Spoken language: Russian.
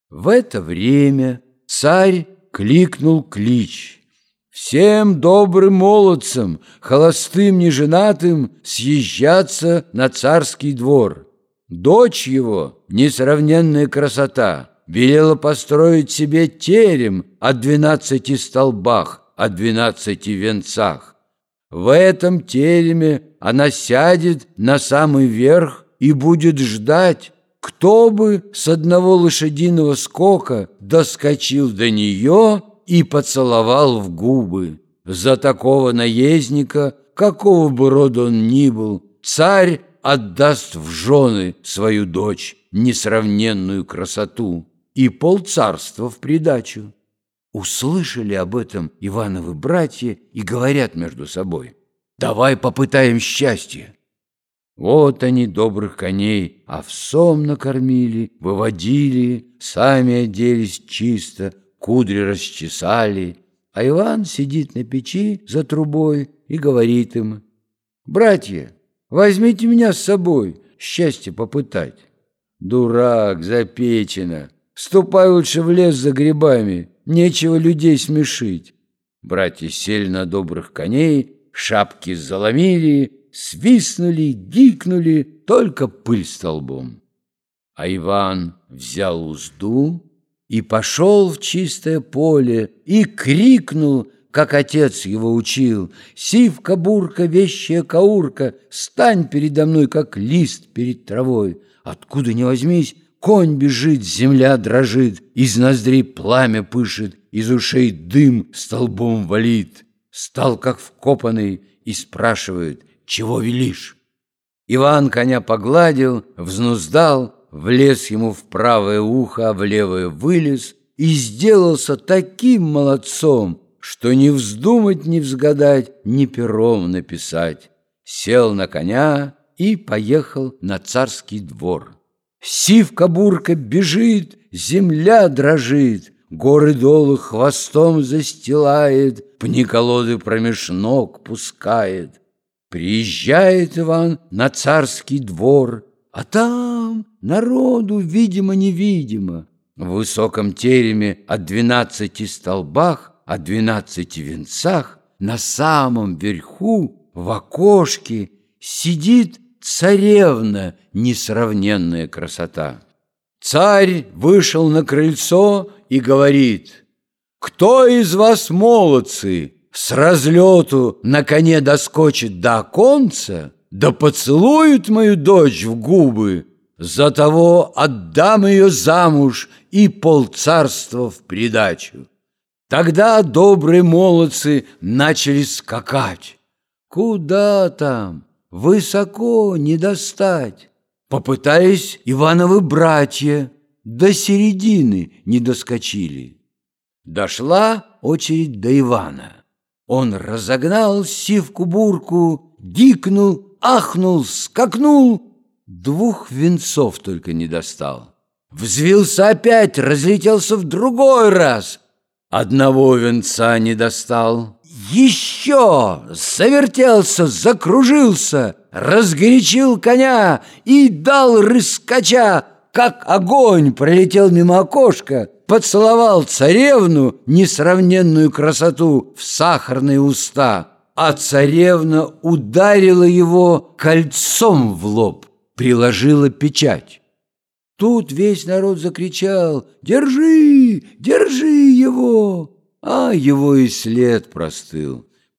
В это время царь кликнул клич: «Всем добрым молодцам, холостым неженатым, съезжаться на царский двор. Дочь его, несравненная красота, велела построить себе терем о 12 столбах, о 12 венцах. В этом тереме она сядет на самый верх и будет ждать, кто бы с одного лошадиного скока доскочил до нее и поцеловал в губы. За такого наездника, какого бы рода он ни был, царь отдаст в жены свою дочь, несравненную красоту, и полцарства в придачу». Услышали об этом Ивановы братья и говорят между собой: «Давай попытаем счастье». Вот они добрых коней овсом накормили, выводили, сами оделись чисто, кудри расчесали, а Иван сидит на печи за трубой и говорит им: «Братья, возьмите меня с собой счастье попытать». «Дурак, запечено, ступай лучше в лес за грибами, нечего людей смешить». Братья сели на добрых коней, шапки заломили, свистнули, гикнули, только пыль столбом. А Иван взял узду и пошел в чистое поле и крикнул, как отец его учил: «Сивка-бурка, вещая каурка, стань передо мной, как лист перед травой». Откуда ни возьмись, конь бежит, земля дрожит, из ноздрей пламя пышет, из ушей дым столбом валит. Стал как вкопанный и спрашивает: «Чего велишь?» Иван коня погладил, взнуздал, влез ему в правое ухо, а в левое вылез и сделался таким молодцом, что ни вздумать, ни взгадать, ни пером написать. Сел на коня и поехал на царский двор. Сивка-бурка бежит, земля дрожит, горы-долы хвостом застилает, пни-колоды промеж ног пускает. Приезжает Иван на царский двор, а там народу видимо-невидимо. В высоком тереме о 12 столбах, о 12 венцах, на самом верху в окошке сидит царевна, несравненная красота. Царь вышел на крыльцо и говорит: «Кто из вас, молодцы, с разлету на коне доскочит до оконца, да поцелует мою дочь в губы, за того отдам ее замуж и полцарства в придачу». Тогда добрые молодцы начали скакать. Куда там, высоко не достать. Попытались Ивановы братья, до середины не доскочили. Дошла очередь до Ивана. Он разогнал сивку-бурку, гикнул, ахнул, скакнул, 2 венцов только не достал. Взвился опять, разлетелся в другой раз, 1 венца не достал. Еще завертелся, закружился, разгорячил коня и дал рыскача, как огонь пролетел мимо окошка, поцеловал царевну, несравненную красоту, в сахарные уста, а царевна ударила его кольцом в лоб, приложила печать. Тут весь народ закричал: «Держи, держи его!» А его и след простыл.